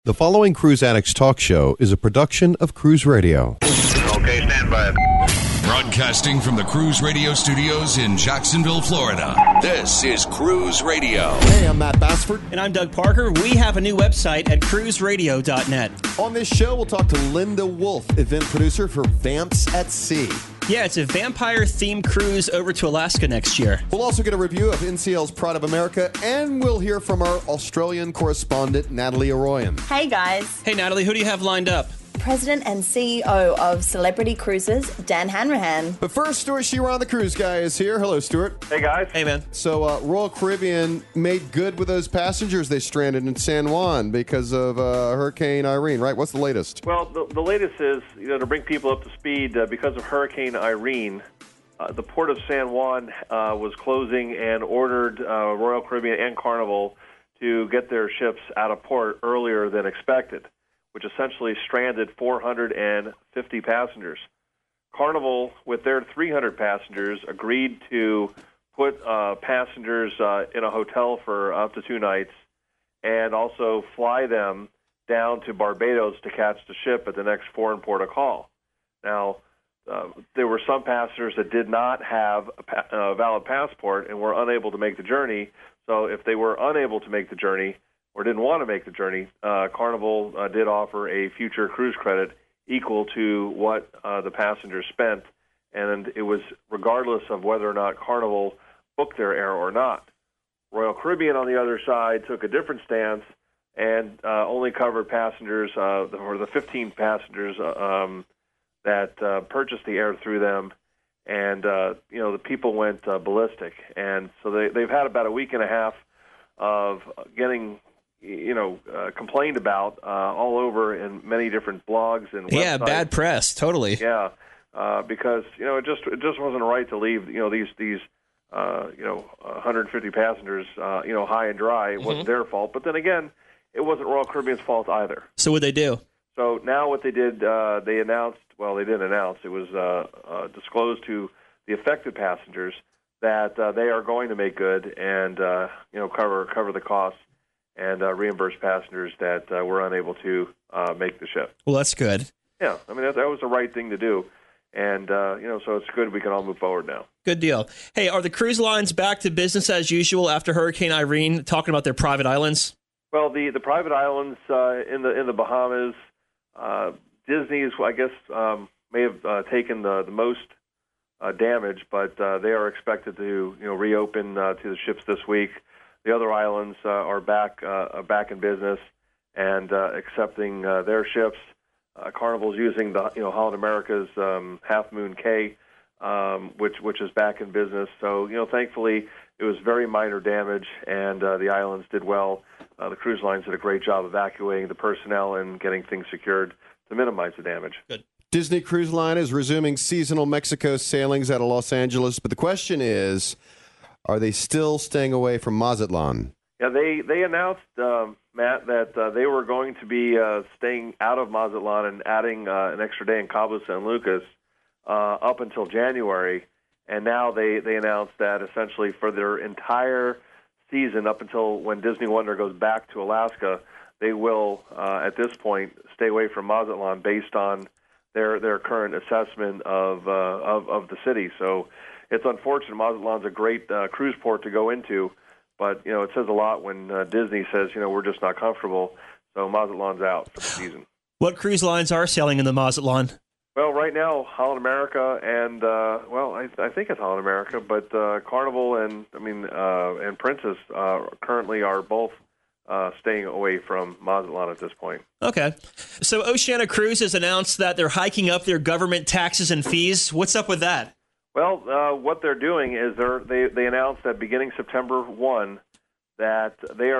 The following Cruise Addicts Talk Show is a production of Cruise Radio. Okay, stand by. Broadcasting from the Cruise Radio studios in Jacksonville, Florida. This is Cruise Radio. Hey, I'm Matt Bassford. And I'm Doug Parker. We have a new website at cruiseradio.net. On this show, we'll talk to Linda Wolf, event producer for Vamps at Sea. Yeah, it's a vampire-themed cruise over to Alaska next year. We'll also get a review of NCL's Pride of America, and we'll hear from our Australian correspondent, Natalie Arroyan. Hey, guys. Hey, Natalie, who do you have lined up? President and CEO of Celebrity Cruises, Dan Hanrahan. But first, Stuart Sheeran, the cruise guy, is here. Hello, Stuart. Hey, guys. Hey, man. So, Royal Caribbean made good with those passengers they stranded in San Juan because of Hurricane Irene, right? What's the latest? Well, the latest is, to bring people up to speed, because of Hurricane Irene, the port of San Juan was closing and ordered Royal Caribbean and Carnival to get their ships out of port earlier than expected, which essentially stranded 450 passengers. Carnival, with their 300 passengers, agreed to put passengers in a hotel for up to 2 nights and also fly them down to Barbados to catch the ship at the next foreign port of call. Now, there were some passengers that did not have a valid passport and were unable to make the journey. So if they were unable to make the journey or didn't want to make the journey, Carnival did offer a future cruise credit equal to what the passengers spent, and it was regardless of whether or not Carnival booked their air or not. Royal Caribbean, on the other side, took a different stance and only covered passengers, or the 15 passengers that purchased the air through them, and the people went ballistic. And so they've had about a week and a half of getting complained about all over in many different blogs and websites. Yeah, bad press, totally. Yeah, because it just wasn't right to leave these 150 passengers high and dry. It wasn't their fault, but then again, it wasn't Royal Caribbean's fault either. So what'd they do? So now what they did, they announced. Well, they didn't announce. It was disclosed to the affected passengers that they are going to make good and cover the costs and reimburse passengers that were unable to make the ship. Well, that's good. Yeah, I mean, that was the right thing to do. And, so it's good we can all move forward now. Good deal. Hey, are the cruise lines back to business as usual after Hurricane Irene, talking about their private islands? Well, the private islands in the Bahamas, Disney's, I guess, may have taken the most damage, but they are expected to reopen to the ships this week. The other islands are back in business and accepting their ships. Carnival's using the Holland America's Half Moon Cay, which is back in business. So thankfully it was very minor damage, and the islands did well. The cruise lines did a great job evacuating the personnel and getting things secured to minimize the damage. Good. Disney Cruise Line is resuming seasonal Mexico sailings out of Los Angeles, but the question is, are they still staying away from Mazatlan? Yeah, they announced, Matt, that they were going to be staying out of Mazatlan and adding an extra day in Cabo San Lucas up until January. And now they announced that essentially for their entire season up until when Disney Wonder goes back to Alaska, they will, at this point, stay away from Mazatlan based on their current assessment of the city. So it's unfortunate. Mazatlan's a great cruise port to go into, but it says a lot when Disney says we're just not comfortable. So Mazatlan's out for the season. What cruise lines are sailing in the Mazatlan? Well, right now Holland America and I think it's Holland America, but Carnival and Princess currently are both staying away from Mazatlan at this point. Okay. So Oceania Cruises announced that they're hiking up their government taxes and fees. What's up with that? Well, what they're doing is they announced that beginning September 1 that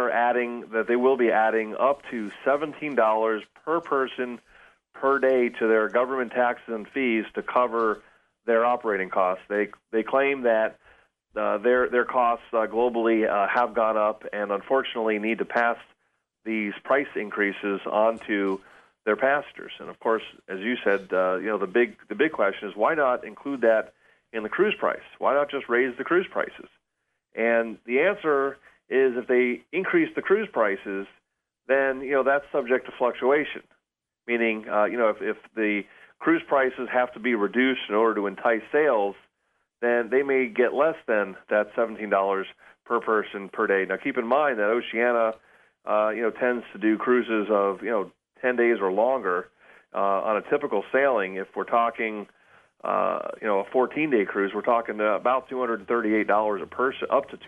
they will be adding up to $17 per person per day to their government taxes and fees to cover their operating costs. They claim that their costs globally have gone up and unfortunately need to pass these price increases onto their passengers. And of course, as you said, the big question is why not include that in the cruise price? Why not just raise the cruise prices? And the answer is if they increase the cruise prices, then that's subject to fluctuation. Meaning, if the cruise prices have to be reduced in order to entice sales, then they may get less than that $17 per person per day. Now, keep in mind that Oceania, tends to do cruises of 10 days or longer on a typical sailing. If we're talking, a 14-day cruise, we're talking about $238 a person, up to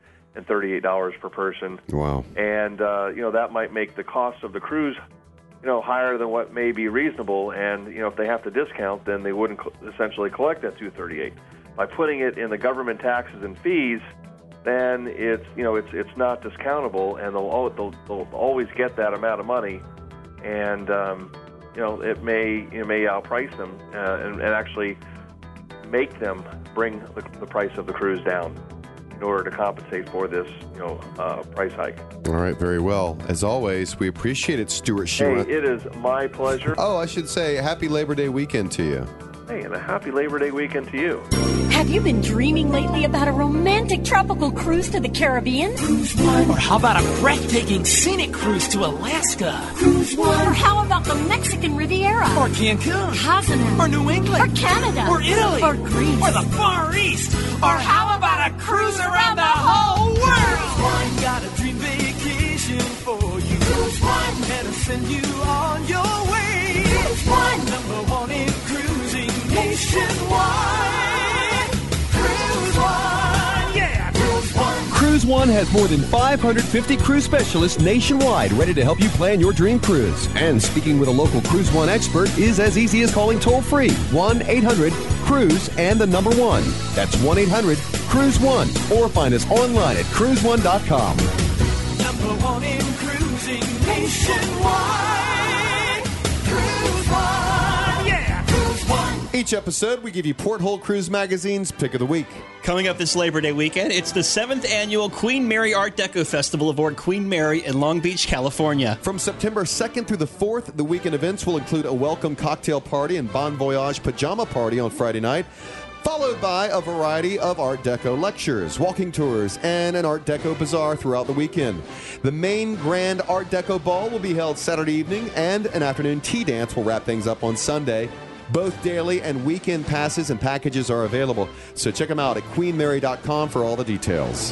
$238 per person. Wow. And that might make the cost of the cruise higher than what may be reasonable, and if they have to discount, then they wouldn't essentially collect that $238. By putting it in the government taxes and fees, then it's not discountable, and they'll always get that amount of money, and it may outprice them and actually make them bring the price of the cruise down in order to compensate for this price hike. All right, very well. As always, we appreciate it, Stuart Sheeran. Hey, it is my pleasure. Oh, I should say happy Labor Day weekend to you. Hey, and a happy Labor Day weekend to you. Have you been dreaming lately about a romantic tropical cruise to the Caribbean? Cruise One. Or how about a breathtaking scenic cruise to Alaska? Cruise One. Or how about the Mexican Riviera? Or Cancun? Cozumel? Or New England? Or Canada? Or Italy? Or Greece? Or the Far East? Or how about a cruise around the whole world? Cruise One. Got a dream vacation for you. Cruise One. Better send you on your way. Cruise One. Number one in cruising nationwide. Cruise One. Yeah. Cruise One. Cruise One has more than 550 cruise specialists nationwide ready to help you plan your dream cruise. And speaking with a local Cruise One expert is as easy as calling toll-free 1-800-CRUISE and the number 1. That's 1-800-CRUISE-1. Or find us online at cruise1.com. Number one in cruising nationwide. Cruise One. Yeah. Cruise One. Each episode, we give you Porthole Cruise Magazine's Pick of the Week. Coming up this Labor Day weekend, it's the 7th Annual Queen Mary Art Deco Festival aboard Queen Mary in Long Beach, California. From September 2nd through the 4th, the weekend events will include a welcome cocktail party and Bon Voyage pajama party on Friday night, followed by a variety of Art Deco lectures, walking tours, and an Art Deco bazaar throughout the weekend. The main grand Art Deco ball will be held Saturday evening, and an afternoon tea dance will wrap things up on Sunday. Both daily and weekend passes and packages are available, so check them out at queenmary.com for all the details.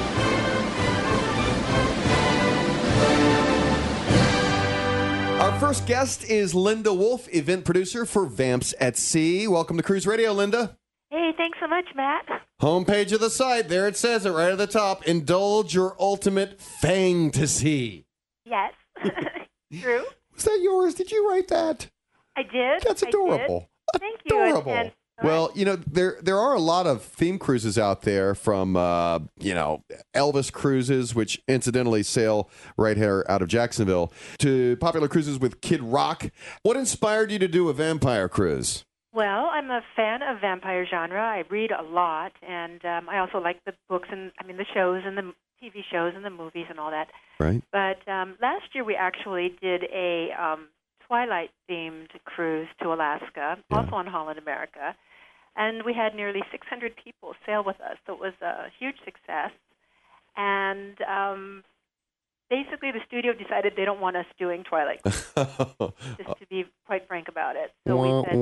Our first guest is Linda Wolf, event producer for Vamps at Sea. Welcome to Cruise Radio, Linda. Hey, thanks so much, Matt. Homepage of the site, there it says it right at the top. Indulge your ultimate fantasy. Yes. True. Was that yours? Did you write that? I did. That's adorable. Thank you. Adorable. Well, there are a lot of theme cruises out there from, Elvis Cruises, which incidentally sail right here out of Jacksonville, to popular cruises with Kid Rock. What inspired you to do a vampire cruise? Well, I'm a fan of vampire genre. I read a lot, and I also like the books and, the shows and the TV shows and the movies and all that. Right. But last year we actually did a Twilight-themed cruise to Alaska, also on Holland America, and we had nearly 600 people sail with us, so it was a huge success. And basically the studio decided they don't want us doing Twilight cruise, just to be quite frank about it. So we said,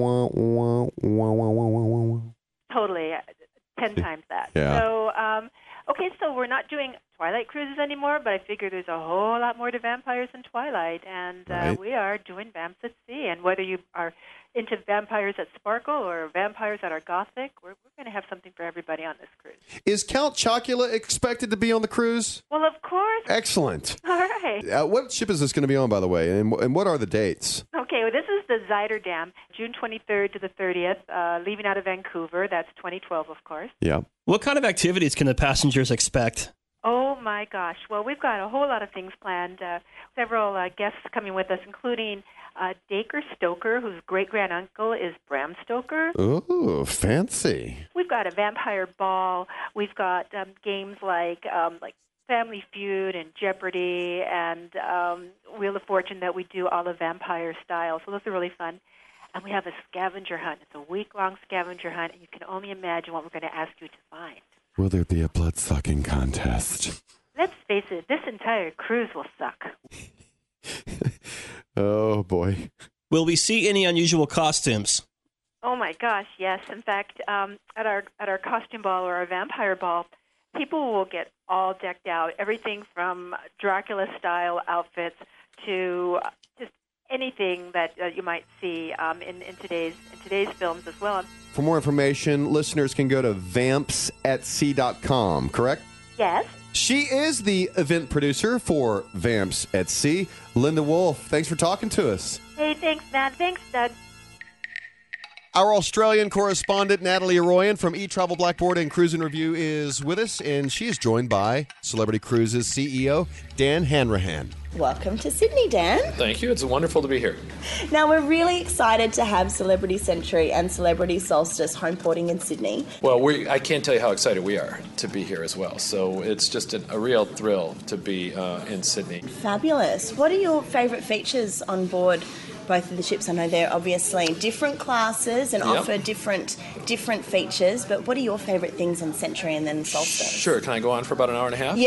totally, 10 times that. Yeah. So, so we're not doing Twilight cruises anymore, but I figure there's a whole lot more to vampires than Twilight, and we are doing Vamps at Sea. And whether you are into vampires that sparkle or vampires that are gothic, we're going to have something for everybody on this cruise. Is Count Chocula expected to be on the cruise? Well, of course. Excellent. All right. What ship is this going to be on, by the way, and what are the dates? Okay, well, this is the Zuiderdam, June 23rd to the 30th, leaving out of Vancouver. That's 2012, of course. Yeah. What kind of activities can the passengers expect? Oh, my gosh. Well, we've got a whole lot of things planned. Several guests coming with us, including Dacre Stoker, whose great-granduncle is Bram Stoker. Ooh, fancy. We've got a vampire ball. We've got games like Family Feud and Jeopardy and Wheel of Fortune that we do all the vampire style. So those are really fun. And we have a scavenger hunt. It's a week-long scavenger hunt, and you can only imagine what we're going to ask you to find. Will there be a blood-sucking contest? Let's face it, this entire cruise will suck. Oh, boy. Will we see any unusual costumes? Oh my gosh, yes. In fact, at our costume ball or our vampire ball, people will get all decked out. Everything from Dracula-style outfits to just anything that you might see in today's films as well. For more information, listeners can go to vampsatsea.com, correct? Yes. She is the event producer for Vamps at Sea. Linda Wolf, thanks for talking to us. Hey, thanks, Matt. Thanks, Doug. Our Australian correspondent, Natalie Arroyan from eTravel Blackboard and Cruise and Review is with us, and she is joined by Celebrity Cruises CEO, Dan Hanrahan. Welcome to Sydney, Dan. Thank you. It's wonderful to be here. Now, we're really excited to have Celebrity Century and Celebrity Solstice home porting in Sydney. Well, I can't tell you how excited we are to be here as well. So it's just a real thrill to be in Sydney. Fabulous. What are your favourite features on board both of the ships? I know they're obviously different classes and offer different features, but what are your favourite things on Century and then Solstice? Sure. Can I go on for about an hour and a half?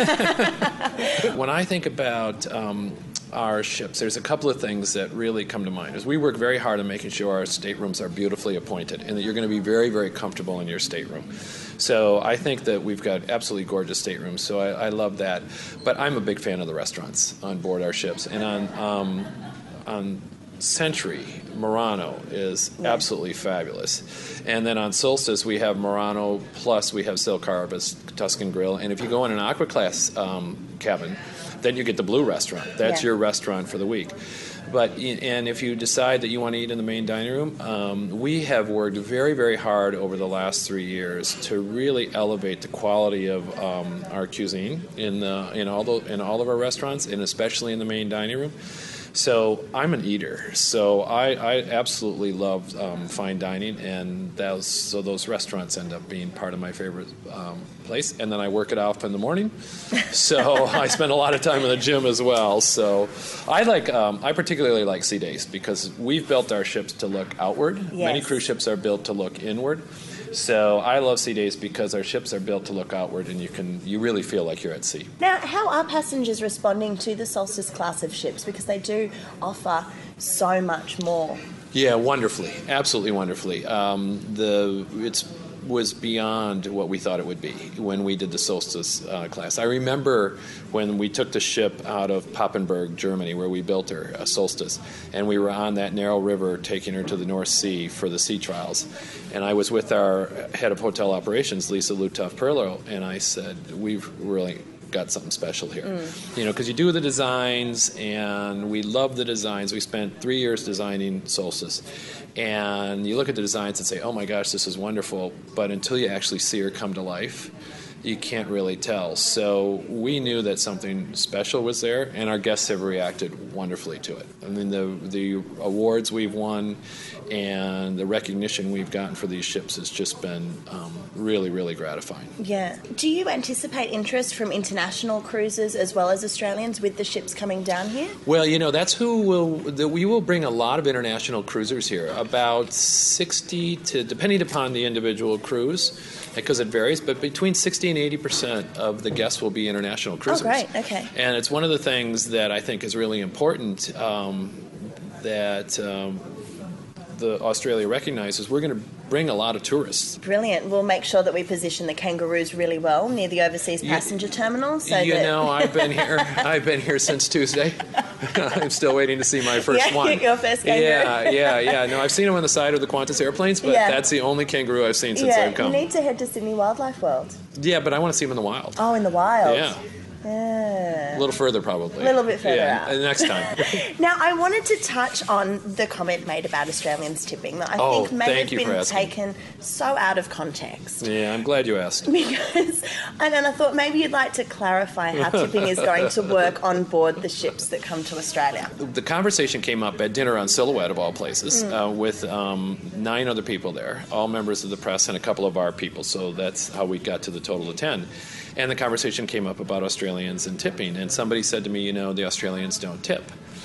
Yeah. When I think about our ships, there's a couple of things that really come to mind. Is we work very hard on making sure our staterooms are beautifully appointed and that you're going to be very, very comfortable in your stateroom. So I think that we've got absolutely gorgeous staterooms, so I love that. But I'm a big fan of the restaurants on board our ships. And on Century, Murano is absolutely fabulous. And then on Solstice, we have Murano, plus we have Silk Harvest, Tuscan Grill. And if you go in an Aqua Class cabin, then you get the Blue Restaurant. That's your restaurant for the week. And if you decide that you want to eat in the main dining room, we have worked very, very hard over the last 3 years to really elevate the quality of our cuisine in all of our restaurants, and especially in the main dining room. So I'm an eater, so I absolutely love fine dining, and those restaurants end up being part of my favorite place. And then I work it off in the morning, so I spend a lot of time in the gym as well. So I particularly like Sea Days because we've built our ships to look outward. Yes. Many cruise ships are built to look inward. So I love Sea Days because our ships are built to look outward, and you really feel like you're at sea. Now, how are passengers responding to the Solstice class of ships? Because they do offer so much more. Yeah, wonderfully, absolutely wonderfully. It was beyond what we thought it would be when we did the Solstice class. I remember when we took the ship out of Papenburg, Germany, where we built her, Solstice, and we were on that narrow river taking her to the North Sea for the sea trials. And I was with our head of hotel operations, Lisa Lutoff-Perlo, and I said, we've really got something special here. Because you do the designs, and we love the designs. We spent 3 years designing Solstice. And you look at the designs and say, oh my gosh, this is wonderful. But until you actually see her come to life, you can't really tell. So we knew that something special was there, and our guests have reacted wonderfully to it. I mean, the awards we've won and the recognition we've gotten for these ships has just been really, really gratifying. Yeah. Do you anticipate interest from international cruisers as well as Australians with the ships coming down here? Well, that's we will bring a lot of international cruisers here, about 60 to, depending upon the individual cruise, because it varies, but between 60 and 80% of the guests will be international cruisers. Oh, great. Okay. And it's one of the things that I think is really important that the Australia recognizes. We're going to bring a lot of tourists. Brilliant. We'll make sure that we position the kangaroos really well near the overseas passenger terminal. So I've been here. I've been here since Tuesday. I'm still waiting to see my first one. Your first kangaroo. Yeah. No, I've seen them on the side of the Qantas airplanes, but that's the only kangaroo I've seen since I've come. You need to head to Sydney Wildlife World. Yeah, but I want to see them in the wild. Oh, in the wild. Yeah. A little further, probably. A little bit further out. Next time. Now, I wanted to touch on the comment made about Australians tipping that I think may have been taken so out of context. Yeah, I'm glad you asked. Because, and I thought maybe you'd like to clarify how tipping is going to work on board the ships that come to Australia. The conversation came up at dinner on Silhouette, of all places, with 9 other people there, all members of the press and a couple of our people. So that's how we got to the total of 10. And the conversation came up about Australians and tipping. And somebody said to me, the Australians don't tip.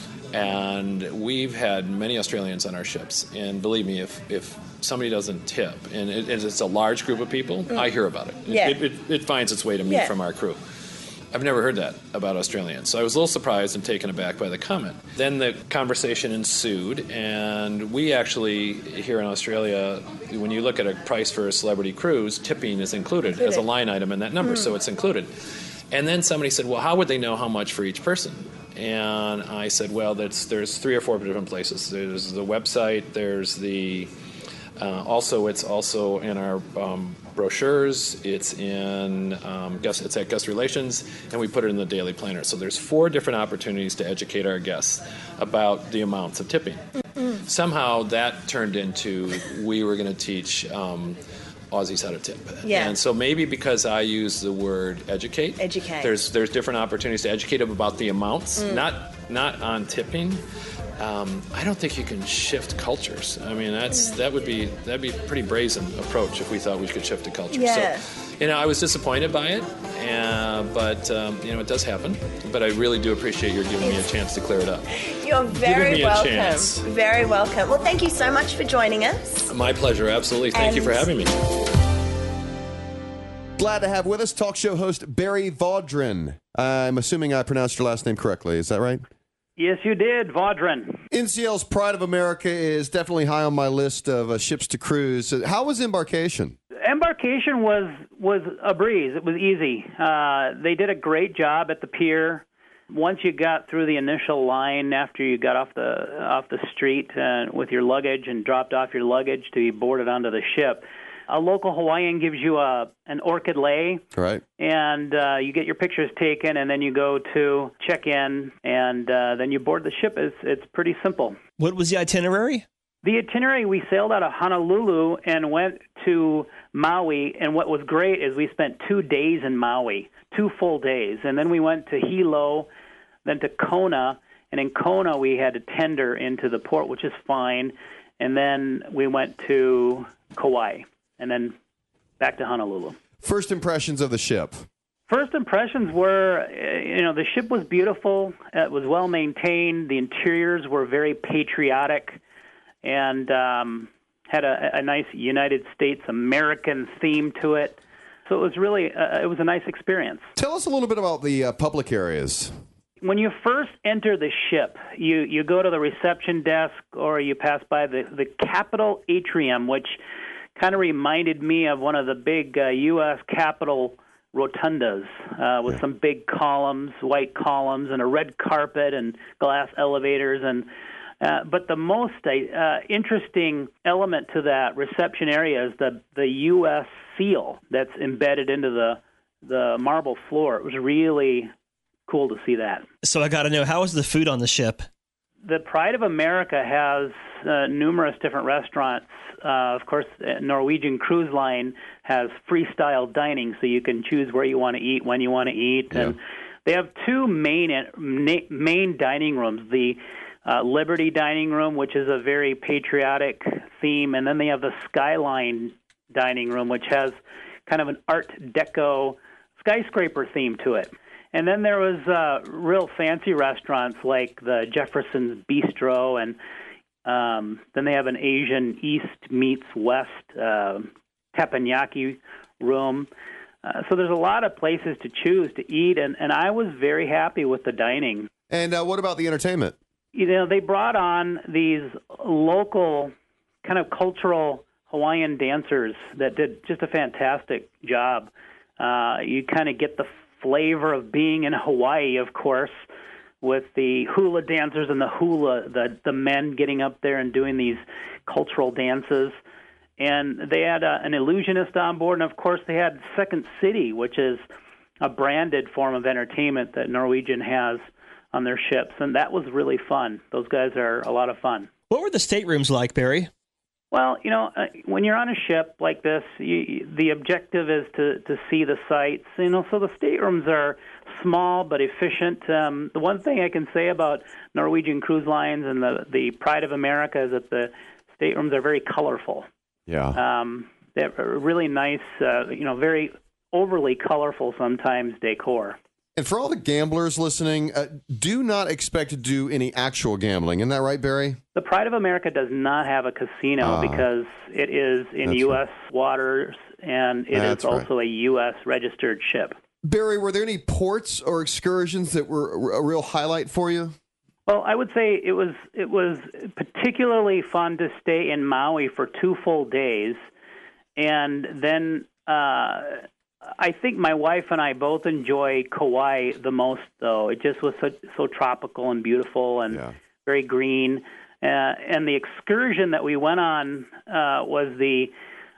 And we've had many Australians on our ships. And believe me, if somebody doesn't tip, and it's a large group of people, I hear about it. Yeah. It finds its way to me from our crew. I've never heard that about Australians. So I was a little surprised and taken aback by the comment. Then the conversation ensued, and we actually, here in Australia, when you look at a price for a celebrity cruise, tipping is included as a line item in that number, so it's included. And then somebody said, well, how would they know how much for each person? And I said, well, there's 3 or 4 different places. There's the website, there's the... it's also in our brochures. It's in it's at Guest Relations, and we put it in the Daily Planner. So there's 4 different opportunities to educate our guests about the amounts of tipping. Somehow that turned into we were going to teach Aussies how to tip. Yeah. And so maybe because I use the word educate. There's different opportunities to educate them about the amounts, not on tipping. I don't think you can shift cultures. I mean, that'd be a pretty brazen approach if we thought we could shift a culture. Yeah. So, I was disappointed by it, but it does happen. But I really do appreciate your giving me a chance to clear it up. You're very welcome. Chance. Very welcome. Well, thank you so much for joining us. My pleasure, absolutely. Thank you for having me. Glad to have with us talk show host Barry Vaudrin. I'm assuming I pronounced your last name correctly. Is that right? Yes, you did, Vaudrin. NCL's Pride of America is definitely high on my list of ships to cruise. How was embarkation? Embarkation was a breeze. It was easy. They did a great job at the pier. Once you got through the initial line, after you got off the street with your luggage and dropped off your luggage to be boarded onto the ship, a local Hawaiian gives you an orchid lei, right? And you get your pictures taken, and then you go to check in, and then you board the ship. It's pretty simple. What was the itinerary? The itinerary, we sailed out of Honolulu and went to Maui, and what was great is we spent 2 days in Maui, 2 full days, and then we went to Hilo, then to Kona, and in Kona we had to tender into the port, which is fine, and then we went to Kauai. And then back to Honolulu. First impressions of the ship? First impressions were, the ship was beautiful. It was well maintained. The interiors were very patriotic and had a nice United States American theme to it. So it was really, it was a nice experience. Tell us a little bit about the public areas. When you first enter the ship, you go to the reception desk or you pass by the Capitol Atrium, which kind of reminded me of one of the big U.S. Capitol rotundas with some big columns, white columns, and a red carpet and glass elevators. But the most interesting element to that reception area is the U.S. seal that's embedded into the marble floor. It was really cool to see that. So I got to know, how was the food on the ship? The Pride of America has numerous different restaurants. Of course, Norwegian Cruise Line has freestyle dining, so you can choose where you want to eat, when you want to eat. Yeah. And they have 2 main dining rooms, the Liberty Dining Room, which is a very patriotic theme, and then they have the Skyline Dining Room, which has kind of an Art Deco skyscraper theme to it. And then there was real fancy restaurants like the Jefferson's Bistro, and then they have an Asian East meets West teppanyaki room. So there's a lot of places to choose to eat, and I was very happy with the dining. And what about the entertainment? They brought on these local kind of cultural Hawaiian dancers that did just a fantastic job. You kind of get the flavor of being in Hawaii, of course, with the hula dancers and the men getting up there and doing these cultural dances. And they had an illusionist on board, and of course they had Second City, which is a branded form of entertainment that Norwegian has on their ships, and that was really fun. Those guys are a lot of fun. What were the staterooms like, Barry? Well, when you're on a ship like this, the objective is to see the sights. So the staterooms are small but efficient. The one thing I can say about Norwegian Cruise Lines and the Pride of America is that the staterooms are very colorful. Yeah. They're really nice, very overly colorful sometimes decor. And for all the gamblers listening, do not expect to do any actual gambling. Isn't that right, Barry? The Pride of America does not have a casino because it is in U.S. waters, and it is also a U.S. registered ship. Barry, were there any ports or excursions that were a real highlight for you? Well, I would say it was particularly fun to stay in Maui for 2 full days, and then I think my wife and I both enjoy Kauai the most. Though it just was so tropical and beautiful and very green. And the excursion that we went on was the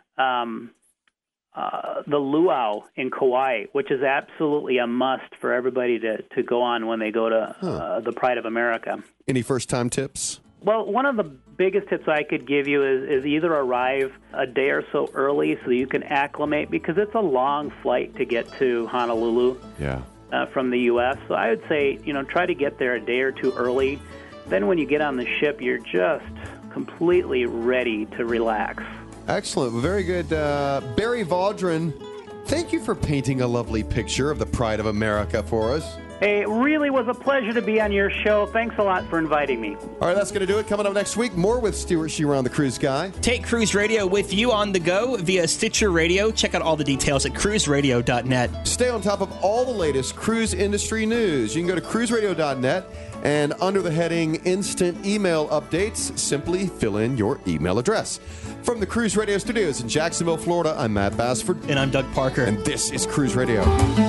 luau in Kauai, which is absolutely a must for everybody to go on when they go to the Pride of America. Any first-time tips? Well, one of the biggest tips I could give you is either arrive a day or so early so you can acclimate, because it's a long flight to get to Honolulu from the U.S. So I would say, try to get there a day or two early. Then when you get on the ship, you're just completely ready to relax. Excellent. Very good. Barry Vaudrin, thank you for painting a lovely picture of the Pride of America for us. Hey, it really was a pleasure to be on your show. Thanks a lot for inviting me. All right, that's going to do it. Coming up next week, more with Stuart Sheeran, the Cruise Guy. Take Cruise Radio with you on the go via Stitcher Radio. Check out all the details at cruiseradio.net. Stay on top of all the latest cruise industry news. You can go to cruiseradio.net, and under the heading Instant Email Updates, simply fill in your email address. From the Cruise Radio Studios in Jacksonville, Florida, I'm Matt Bassford. And I'm Doug Parker. And this is Cruise Radio.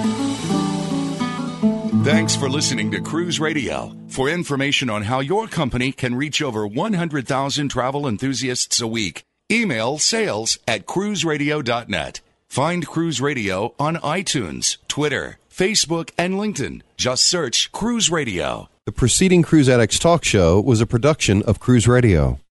Thanks for listening to Cruise Radio. For information on how your company can reach over 100,000 travel enthusiasts a week, email sales@cruiseradio.net. Find Cruise Radio on iTunes, Twitter, Facebook, and LinkedIn. Just search Cruise Radio. The preceding Cruise Addicts Talk Show was a production of Cruise Radio.